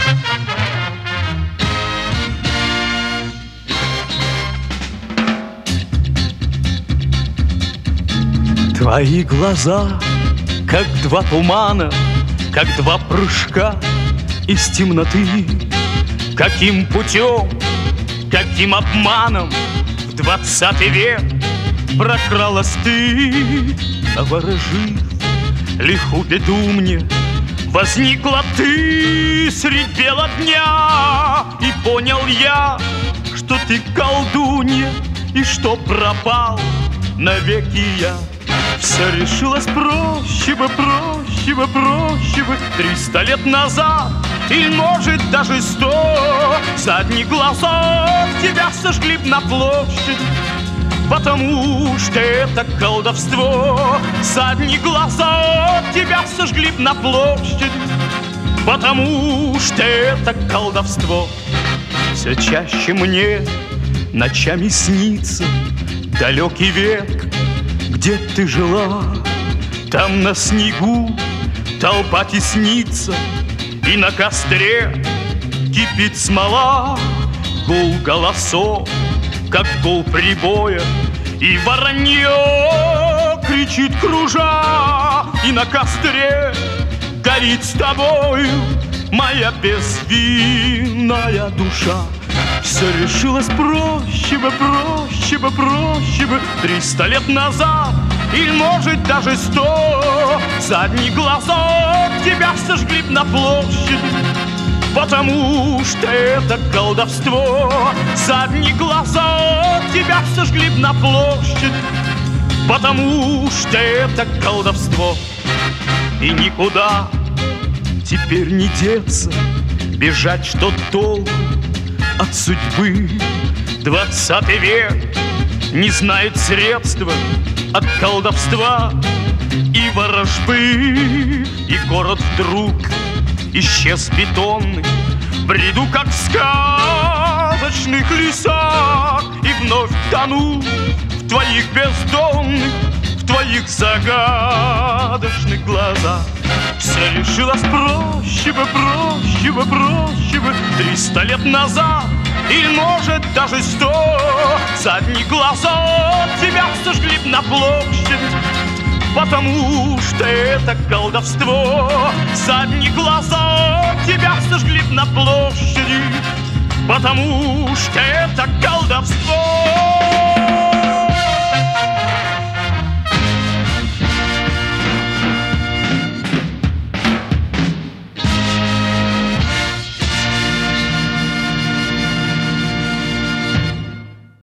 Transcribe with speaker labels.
Speaker 1: Твои глаза, как два тумана, как два прыжка из темноты. Каким путем, каким обманом в 20 век прокралась ты, наворожив лихую беду мне. Возникла ты средь бела дня, и понял я, что ты колдунья, и что пропал навеки я. Все решилось проще бы, проще бы, проще бы 300 лет назад, или, может, даже 100. Задние глаза тебя сожгли б на площади, потому что это колдовство. Задние глаза тебя сожгли б на площади, потому что это колдовство. Все чаще мне ночами снится далекий век, где ты жила. Там на снегу толпа теснится, и на костре кипит смола. Гул голосов, как гул прибоя, и воронье кричит кружа. И на костре горит с тобою моя безвинная душа. Все решилось проще бы, проще бы, проще бы 300 лет назад, или, может, даже 100. Задние глаза тебя сожгли б на площади, потому что это колдовство. Задние глаза тебя сожгли б на площади, потому что это колдовство. И никуда теперь не деться, бежать что толку от судьбы. 20 век не знает средства от колдовства и ворожбы. И город вдруг исчез бетонный, в бреду, как в сказочных лесах, и вновь тону в твоих бездонных, в твоих загадочных глазах. Все решилось проще бы, проще бы, проще бы 300 лет назад, или, может, даже 100. Задние глаза тебя сожгли б на площади, потому что это колдовство. Задние глаза тебя сожгли б на площади, потому что это колдовство.